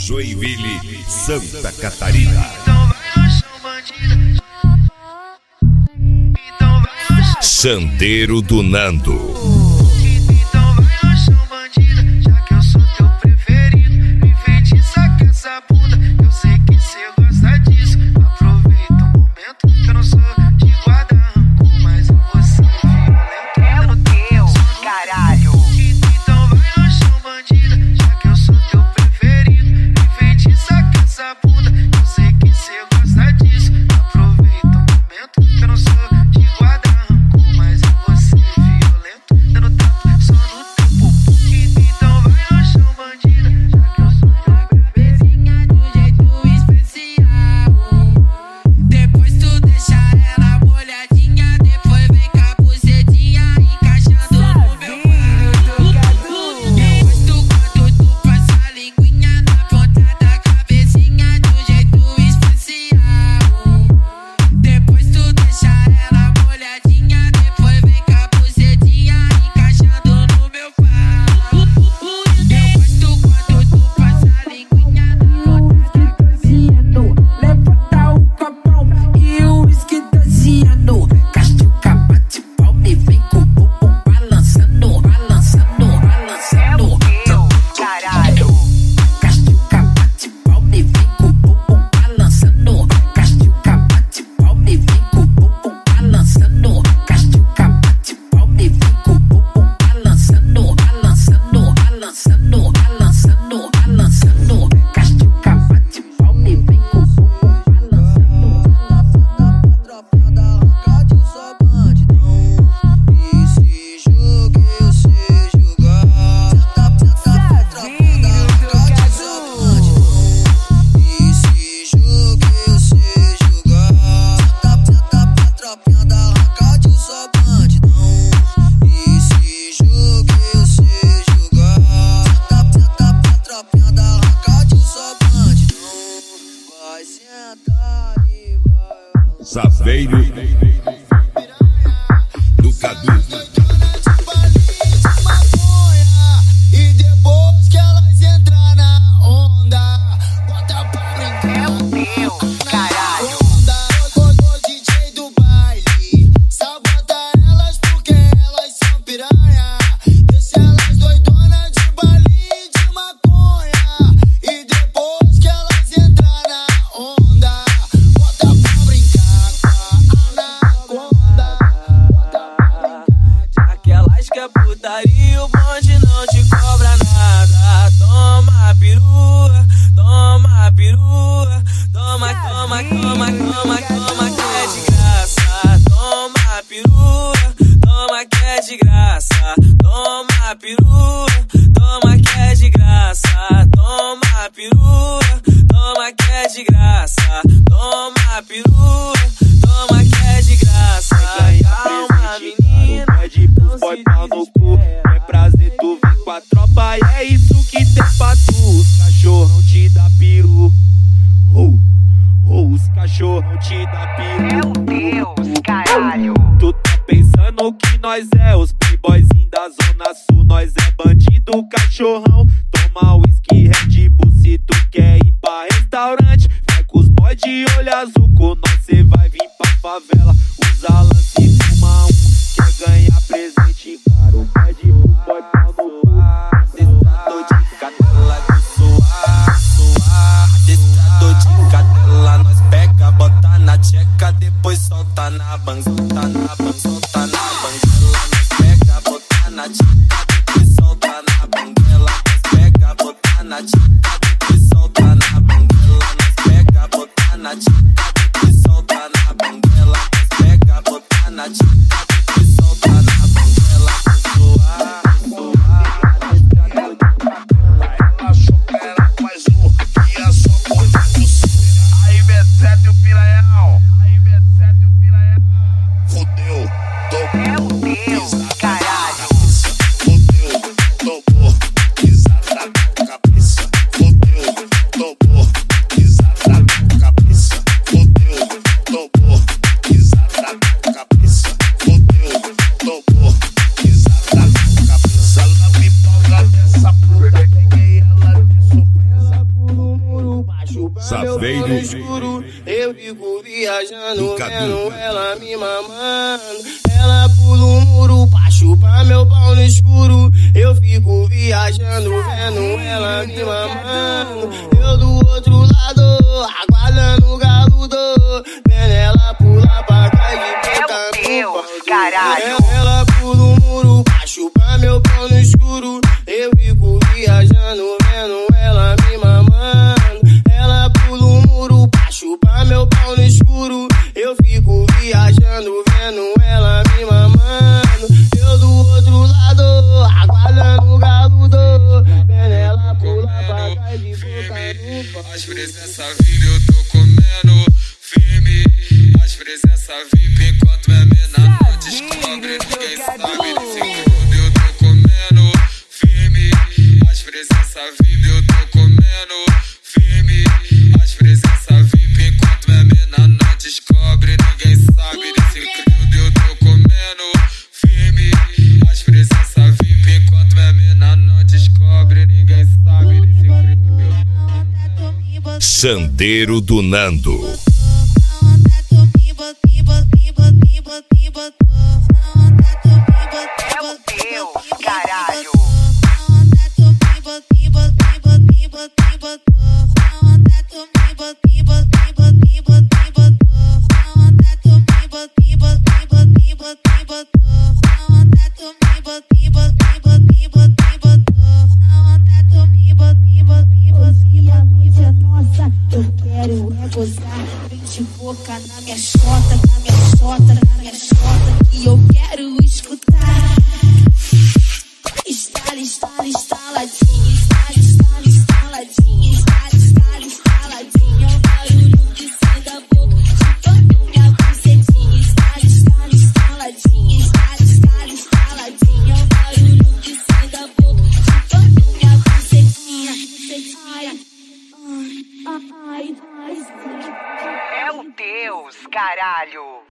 Joinville, Santa Catarina. Sandeiro do Nando. Saveiro do Cadu. E depois que elas entrar na onda, bota pra brincar. É o meu, caralho. O DJ do baile, sabota elas porque elas são piranha. Deixa elas doidonas de baile de maconha. E depois que elas entrar na onda, bota pra brincar com a anaconda. Aquelas que é putaria, o bonde não te cobra nada. Toma perua, toma perua. Toma, toma, toma, toma, toma que é de graça. Toma perua, toma que é de graça. Toma perua, toma que é de graça. Toma perua, toma que é de graça. Toma perua, toma que é de graça. Calma, menina, pede pros boy pau no cu. É prazer tu vir com a tropa e é isso que tem pra tu. Os cachorrão te dá peru. Os cachorrão te dá É o peru. Deus, caralho. Tu tá pensando que nós é os playboyzinhos da zona sul. Nós é bandido, cachorrão. Toma whisky, Red Bull. Se tu quer ir pra restaurante, vai com os boy de olho azul. Com nós cê vai vir pra favela. Usa lance e fuma quer ganhar presente caro. Pede pro boy pau no ar. Destrador de cadela de suar. Destrador de cadela, nós pega, bota na tcheca, depois solta na bang, solta na bang, solta na banguela. Nós pega, bota na tcheca, depois solta na banguela. Nós pega, bota na tcheca, depois solta na banguela. Nós pega, bota na tcheca, depois solta na banguela. Nós pega, bota na tcheca, depois solta na banguela. Suar. Ela supera mais um, que é só coisa do sul. Aí, B7 o piranhão. Fudeu. Saveiro no escuro. Eu fico viajando, vendo ela me mamando. Ela pula o muro pra chupar meu pau no escuro. Eu fico viajando, vendo ela me mamando. Eu do outro lado, aguardando o galudo. Vendo ela pular pra trás de boca no pau. Caralho. Ela pula o muro pra chupar meu pau no escuro. Eu fico viajando, vendo ela me mamando. Ela pula o muro pra chupar meu pau no escuro. Eu fico viajando, vendo ela me mamando. Eu do outro lado, aguardando o galudo. Vendo ela pular pra trás de boca no pau. As presença VIP eu tô comendo firme. As presença VIP enquanto é mina não descobre. Ninguém sabe desse grupo eu tô comendo firme. As presença VIP eu tô comendo firme. As presença VIP enquanto é mina não descobre. Ninguém sabe desse grupo eu tô comendo firme. As presença VIP enquanto é mina não descobre. Ninguém sabe desse grupo. Sandeiro do Nando. Meu Deus, caralho. Eu quero é gozar, vem de boca na minha xota, na minha xota, na minha xota, e eu quero escutar. Estala, estala, estaladinha, estala, estala, estaladinha, estala, estala, estaladinha, é o barulho que sai da boca de toda minha bucetinha. Estala, estala, estaladinha, estala, estala, estaladinha, é o barulho que sai da boca de toda minha bucetinha. Ai, Meu Deus, caralho.